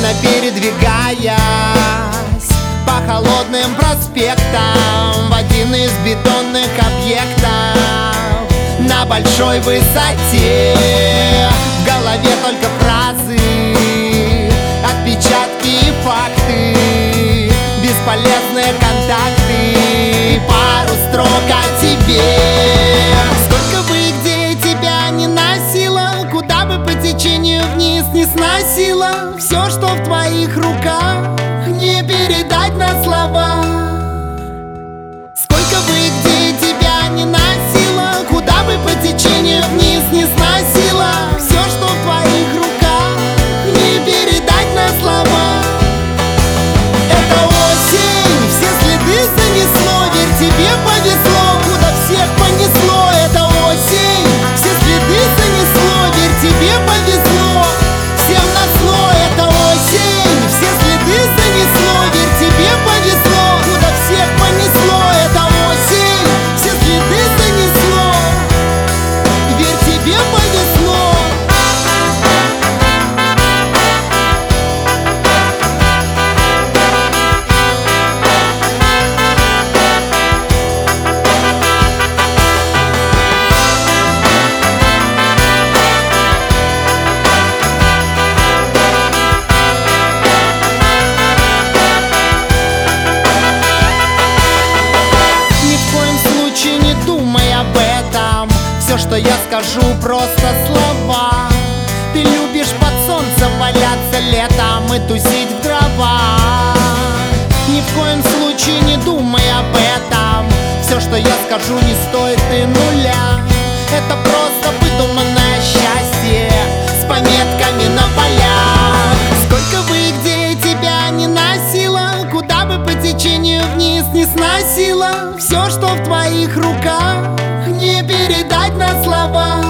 передвигаясь по холодным проспектам в один из бетонных объектов на большой высоте. В голове только фразы, отпечатки и факты, бесполезные контакты, пару строк о тебе. Сколько бы и где тебя не носило, куда бы по течению вниз не сносило, все, что в твоих руках, не передать на слова. Сколько бы и где тебя не носило, куда бы по течению вниз не сносило, все, что в твоих руках, не передать на слова. Это осень, все следы занесло, верь, тебе повезло, куда всех понесло. Это осень, все следы занесло, верь, тебе повезло, всем назло. Это осень, все следы занесло, верь, тебе повезло, куда всех понесло. Это осень, все следы занесло, верь, тебе повезло. Все, что я скажу, просто слова. Ты любишь под солнцем валяться летом и тусить в дровах. Ни в коем случае не думай об этом. Все, что я скажу, не стоит и нуля. Это просто выдуманное счастье с пометками на полях. Сколько бы и где тебя не носило, куда бы по течению вниз не сносило, все, что в твоих руках, не передать на слова.